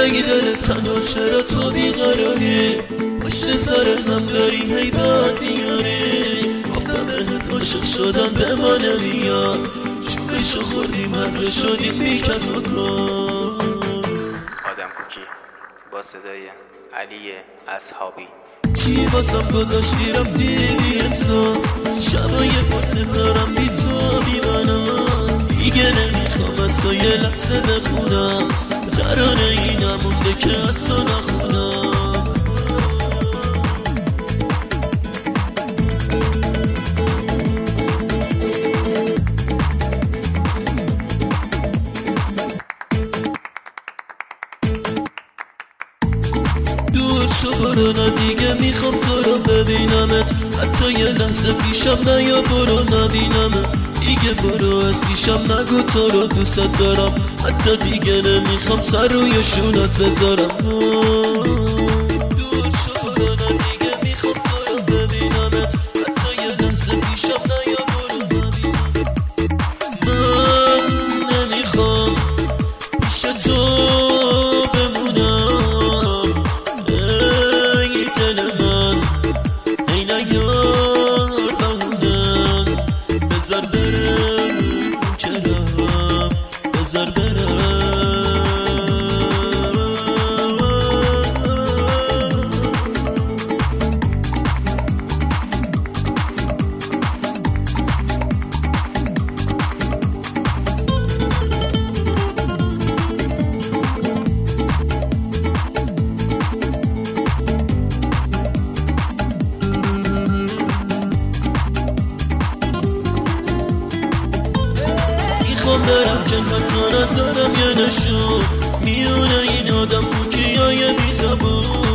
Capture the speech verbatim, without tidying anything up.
ای دلت تنها چرا تو بیقراری، پشت سر هم داری هی بد میاری. گفتم بهت عاشق شدم به ما نمیاد، شوخیشو خوردیم حقه شدیم بی کس و کن. آدم کوکی با صدای علی اصحابی. چی واسم گذاشتی رفتی بی انصاف، شبای پر ستارم بی تو بی مناس. دیگه نمیخوام از تو یه لحظه بخونم، ترانه ای نمونده که از تو نخونم. دور شو برو نه دیگه میخوام تو رو ببینمت، حتی یه لحظه پیشم نیا برو نبینمت. دیگه برو از پیشم نگو تو رو دوست دارم، حتی دیگه نمیخوام سر روی شونت بذارم. دور شو برو نه دیگه میخوام تو رو ببینمت، حتی یه لحظه پیشم نیا برو نبینمت. من نمیخوام پیش تو میخوام برم جنت تو نذارم یه نشون، میونه این آدم کوکی های بی زبون.